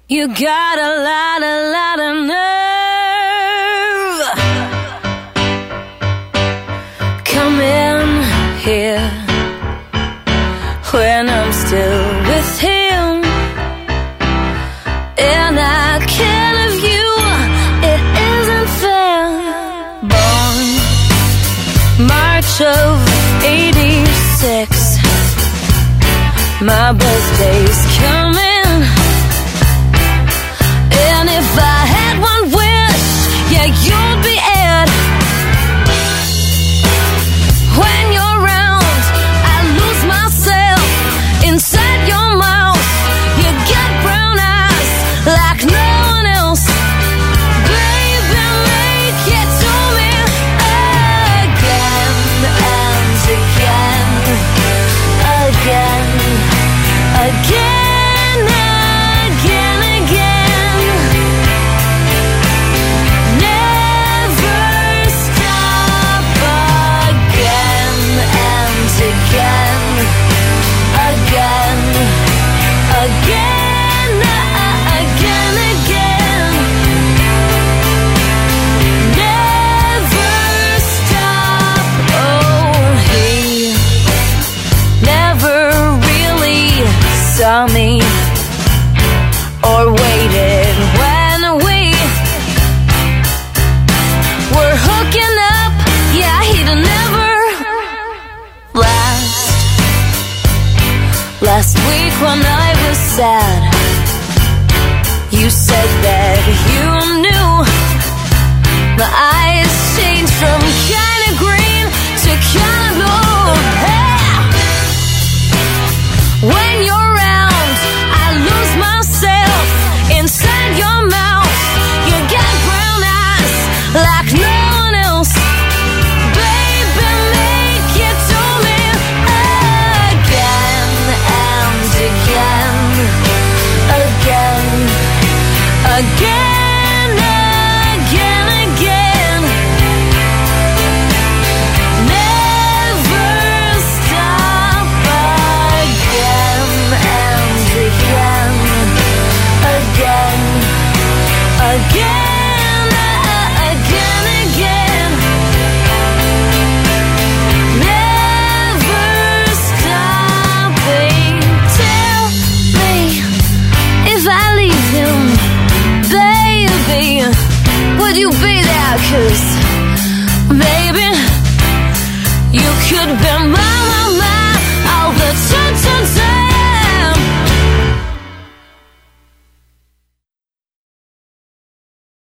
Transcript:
You got a lot of nerve. Come in here when I'm still with him, and I can't have you, it isn't fair. Born March of '86, my birthday's coming. And if I had one wish, yeah, you'd be it. When you're around, I lose myself inside your mouth. You got brown eyes like no one else. Baby, make it to me again and again, again, again. Saw me or waited when we were hooking up. Yeah, he'd never last week when I was sad, you said that you knew my eyes changed from kind of green to kind of blue. Hey! When you're inside your mouth, you got brown eyes like no one else. Baby, make it to me again and again, again, again.